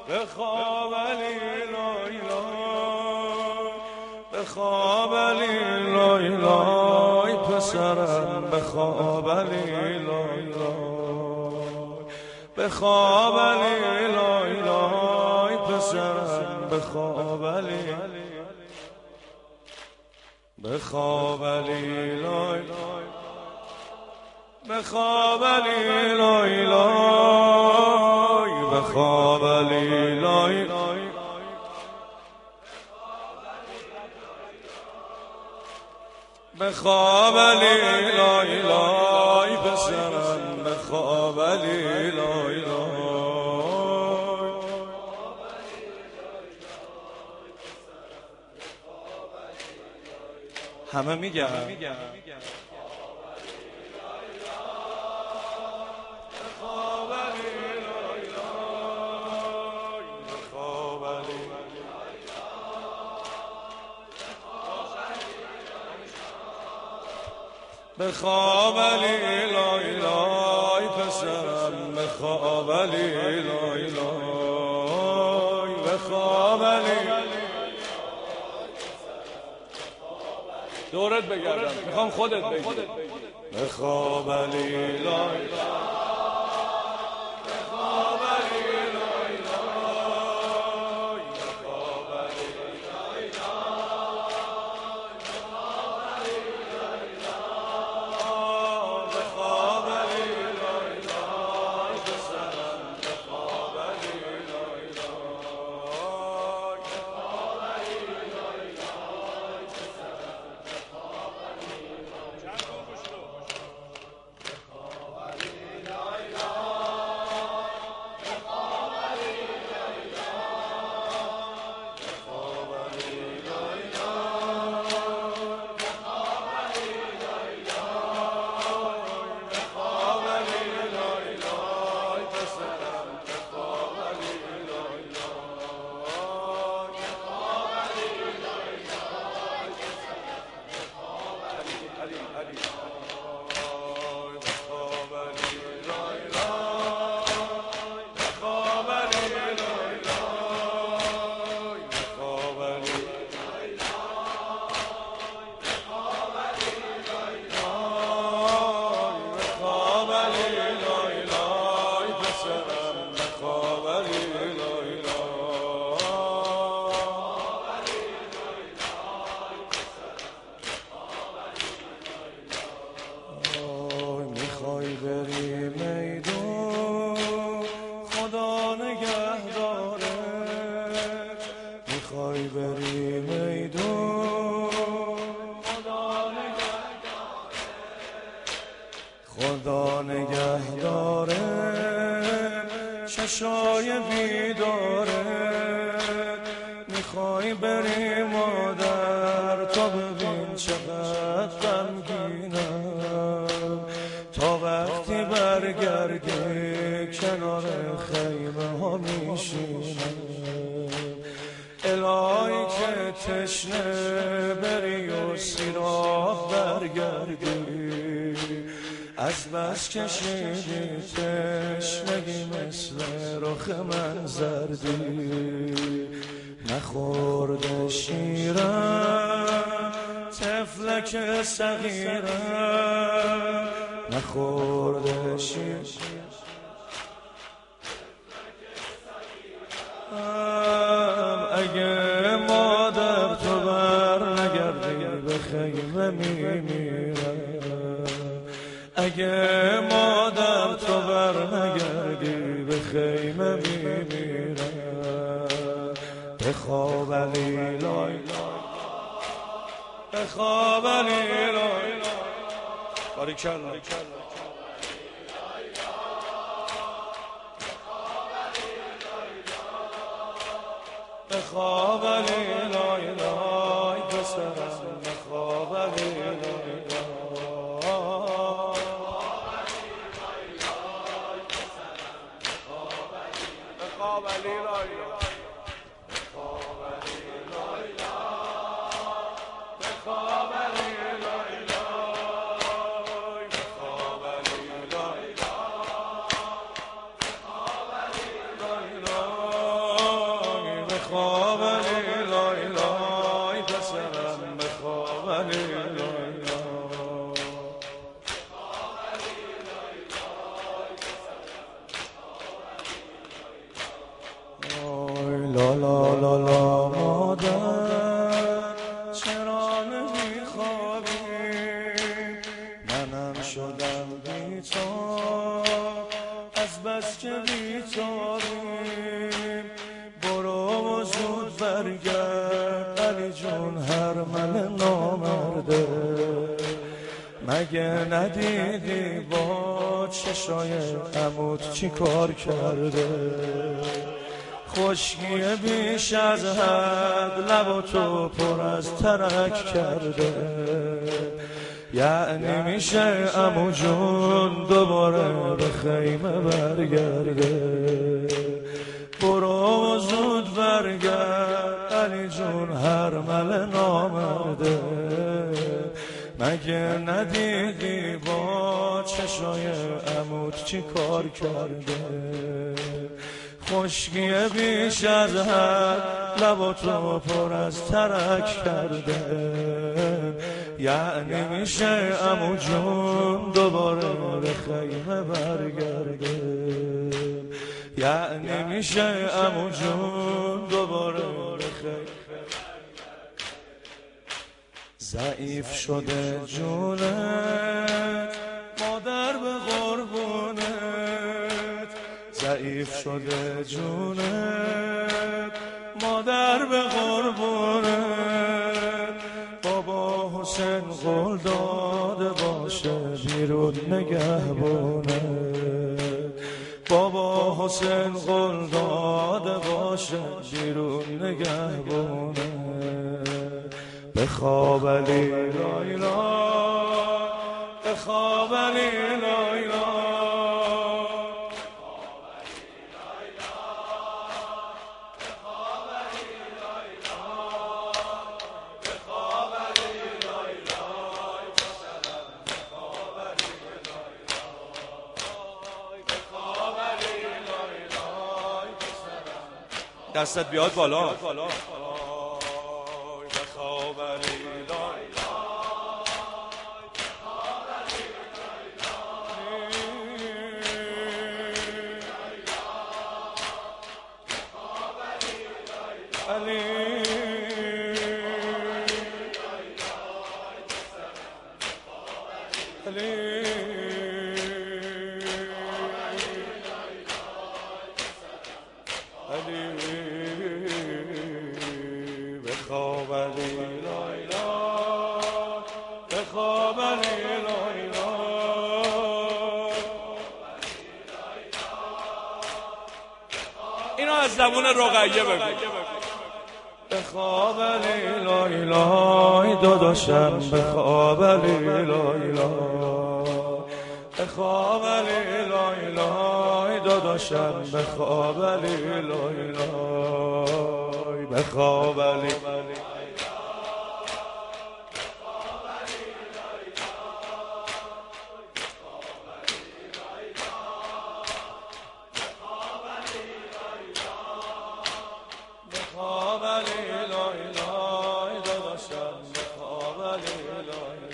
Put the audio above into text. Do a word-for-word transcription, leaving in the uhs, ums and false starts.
بخواب علی لایلا بخواب علی لایلا پسرم بخواب علی لایلا بخواب علی لایلا پسرم بخواب علی بخواب علی لایلا بخواب علی لایلا بخواب علی لایلا بخواب علی لایلا پسرم بخواب علی لایلا همه میگن بخواب علی لایلا پسرم بخواب علی لایلا بخواب علی دورت بگردم میخوام خودت بگی بخواب علی لایلا خدا نگهداره چشای بیداره میخوای بری مادر تا ببین چقدر غمگینم تا وقتی برگردی کنار خیمه ها میشینم الهی که تشنه بری و سیراب برگردی از بس کشیدی تشنگی مثل رخ من زردی نخورده شیرم طفلک صغیرم نخورده شیرم اگه مادر تو بر نگردی به خیمه میمیرم اگه مادر تو بر نگردی به خیمه میمیرم بخواب علی لایلا بخواب علی لایلا باریکالله بخواب علی لایلا پسرم بخواب علی لایلا بخواب علی لایلا بخواب علی لایلا بخواب علی لایلا بخواب علی لایلا بخواب علی لایلا خواب علی لای لای پسرم بخواب علی لای لای لا لا لا لا مادر چرا نمیخوابی منم شدم بی‌تاب از بس که بی‌تابیم برو و زود برگرد علی جون هرمن نامرده مگه ندیدی با چشای عموت چی کار کرده خشکی بیش از حد لب تو پر از ترک کرده یعنی میشه عمو جون دوباره به خیمه برگرده برو زود برگرد علی جون هرمل نامرده مگه ندیدی با چشای عموت چی کار کرده خشکی بیش از حد لب تو پر از ترک کرده یعنی میشه عمو جون دوباره به خیمه برگرده یعنی میشه عمو جون دوباره به خیمه ضعیف شده جونت مادر به قربونت ضعیف شده جونت مادر به قربونت بابا حسین قول داده باشه بیرون نگهبونه بابا حسین قول داده باشه بیرون نگهبونه بخواب علی لای لای بخواب علی لای لای دستت بیاد بالا بخواب علی لای علی علی بخواب علی لای لای بخواب علی لای لای اینو از زبون رقیه بگو بخواب علی لای لای داداشم بخواب علی لای لای بخواب علی لای لای داداشم بخواب علی لای لای بخواب علی بخواب علی لای لای داداشم بخواب علی لای